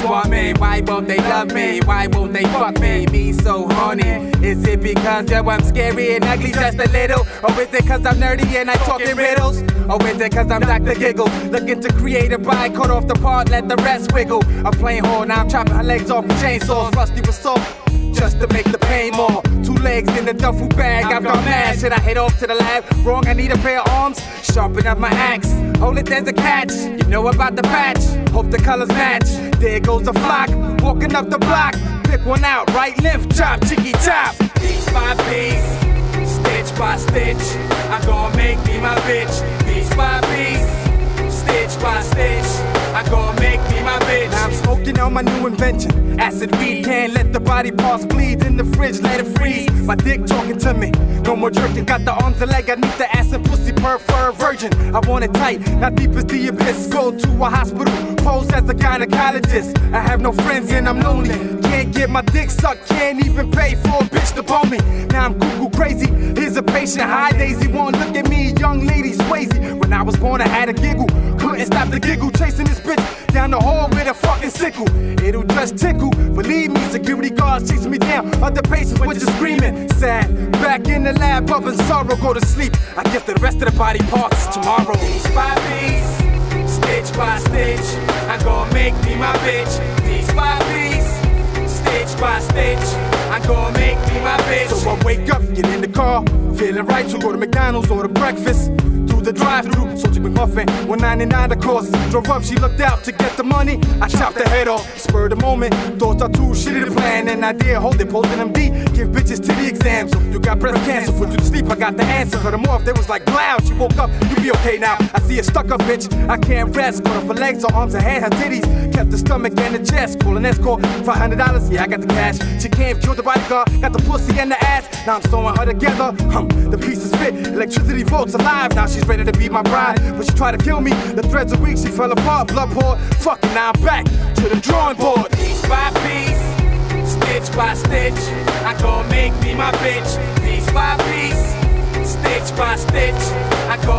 want me? Why won't they love me? Why won't they fuck me? Me so horny. Is it because yo, I'm scary and ugly just a little? Or is it cause I'm nerdy and I talk in riddles? Or is it cause I'm Dr. Giggle? Looking to create a bride, cut off the part, let the rest wiggle. I'm playing hard, now I'm chopping her legs off with chainsaws. Rusty with salt, just to make the pain more. 2 legs in the duffel bag, I've got mad. Should I head off to the lab? Wrong, I need a pair of arms. Sharpen up my axe. Hold it, there's a catch. You know about the patch. Hope the colors match. There goes the flock, walking up the block. Pick one out, right left, chop, chicky chop. Piece by piece, stitch by stitch. I'm gonna make me my bitch. Piece by piece, stitch by stitch. I'm gonna make me my bitch. Now I'm smoking on my new invention. Acid weed, can't let the body parts bleed. In the fridge, let it freeze. My dick talking to me. No more jerking, got the arms and leg. I need the ass and pussy prefer a virgin. I want it tight, not deep as the abyss. Go to a hospital, pose as a gynecologist. I have no friends and I'm lonely. Can't get my dick sucked, can't even pay for a bitch to bone me. Now I'm cuckoo crazy. Here's a patient, hi Daisy. Won't look at me, young lady Swayze. When I was born, I had a giggle. Couldn't stop the giggle, chasing this bitch down the hall with a fucking sickle. It'll just tickle. Believe me, security guards chasing me down. Other patients were just screaming. Sad. Back in the lab, up in sorrow, go to sleep. I guess the rest of the body parts tomorrow. Piece by piece, stitch by stitch. I'm gonna make me my bitch. Piece by piece, stitch by stitch. I'm gonna make me my bitch. So I wake up, get in the car, feeling right to go to McDonald's, order breakfast. The drive-thru, Soldier McMuffin, 199 the cost. Drove up, she looked out to get the money. I chopped her head off, spurred the moment. Thoughts are too shitty to plan, and I did hold it, posting MD. Give bitches to the exam, so you got breast cancer. Put you to sleep, I got the answer. Cut them off, they was like clouds. She woke up, you be okay now. I see a stuck-up bitch, I can't rest. Cut off her legs, her arms, her head, her titties. Kept the stomach and the chest. Call an escort, $500, yeah, I got the cash. She came, killed the bodyguard, got the pussy and the ass. Now I'm sewing her together, the pieces fit. Electricity volts alive, now she's ready to be my bride, but she tried to kill me. The threads are weak, she fell apart, blood poured. Fucking now I'm back to the drawing board. Piece by piece, stitch by stitch. I'm gonna make me my bitch. Piece by piece, stitch by stitch. I'm gonna